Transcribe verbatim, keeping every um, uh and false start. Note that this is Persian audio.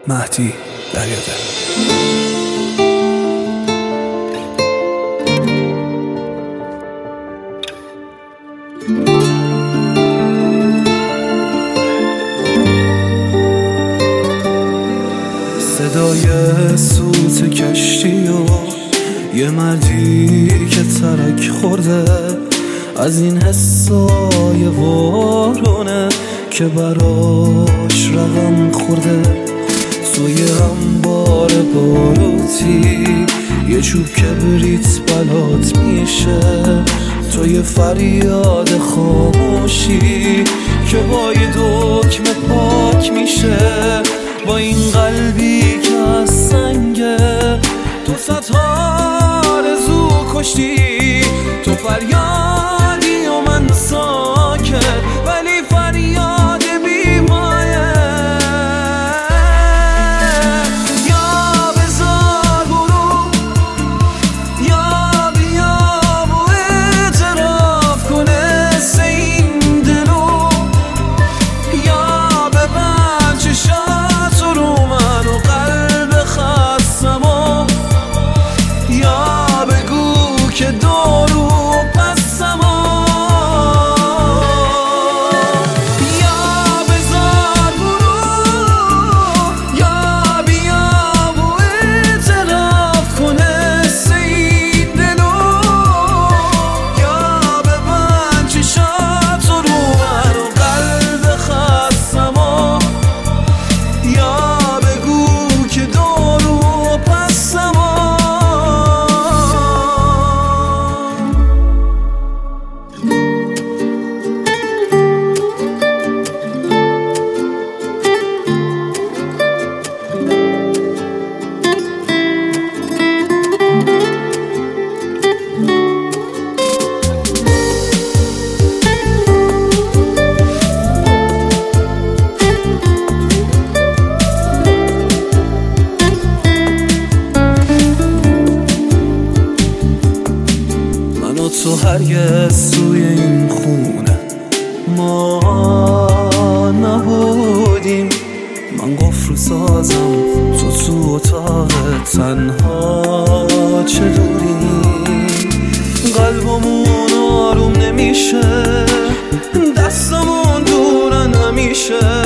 مهدی دریادر. صدای سوت کشتی و یه مردی که ترک خورده از این حسای وارونه که براش رقم خورده. توی انبار باروتی یه چوب کبریت بلات میشه، توی فریاد خاموشی که با یه دکمه پاک میشه. با این قلبی که از سنگه تو صدها آرزو کشتی، تو فریادی و من ساکت ولی فریاد بیمایه. یا بذار برو یا بیا و اعتراف کنه سه این دلو، یا ببند چشاتو رو من و قلب خستم و یا بگو که دارو پسم و یا بذار برو یا بیا و اعتراف کنه سه این دلو، یا ببند چشاتو رو من و قلب خستم و یا بگو که دارو پسم و من و تو هرگز توی این خونه ما نبودیم. من قفل سازم تو تو اتاق تنها چه دوریم. قلبمون آروم نمیشه، دستمون دورن همیشه.